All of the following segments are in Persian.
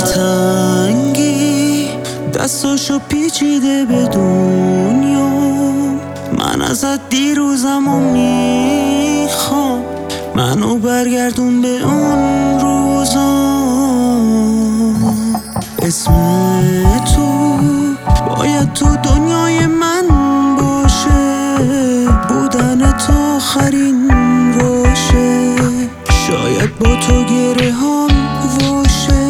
دلتنگی دستاشو پیچیده به دنیا، من ازت دیروزمو میخوام، منو برگردون به اون روزا. اسم تو باید تو دنیای من باشه، بودن تو آخرین باشه، شاید با تو گره هم باشه.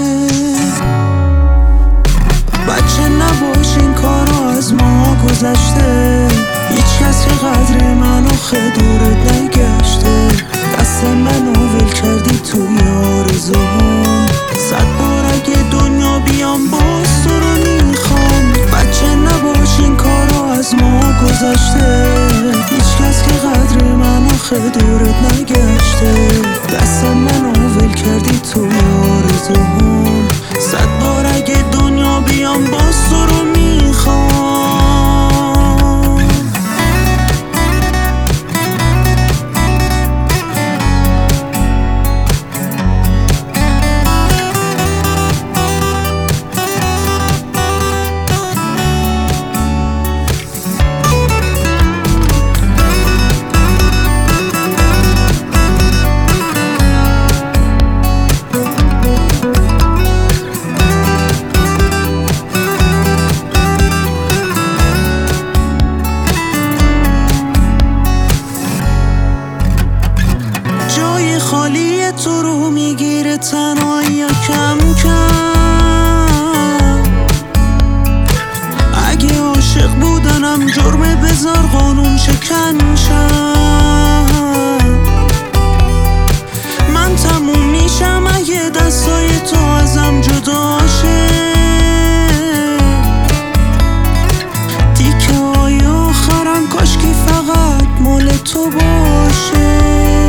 بچه نباش این کارا از ما گذشته، هیچ کس که قدر من آخه دورت نگشته. دست منو ول کردی توی آرزوهام، 100 بار اگه دنیا بیام باز تو رو میخوام. بچه نباش این کارا از ما گذشته، هیچ کس که قدر من آخه دورت نگشته. دست منو ول کردی توی آرزوهام، 100 بار اگه دنیا بیام باز تو رو میخوام. جای خالی تو رو میگیره تنهایی کم کم. اگه عاشق بودنم جرمه بذار قانون شکن شم. من تموم میشم اگه دستای تو ازم جدا شه. تیکه های آخرم کاشکی فقط مال تو باشه.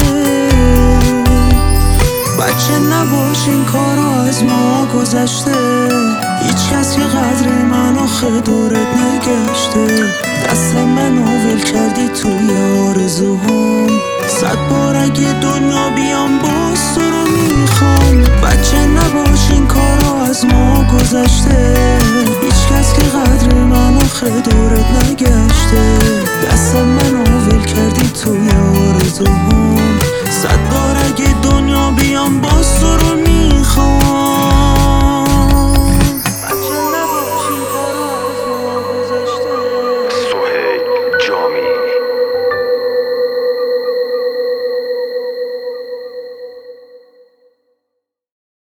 بچه نباش این کارا از ما گذشته، هیچ کس که قدر من آخه دورت نگشته. دست منو ول کردی توی آرزوهام، 100 بار اگه دنیا بیام باز تو رو میخوام.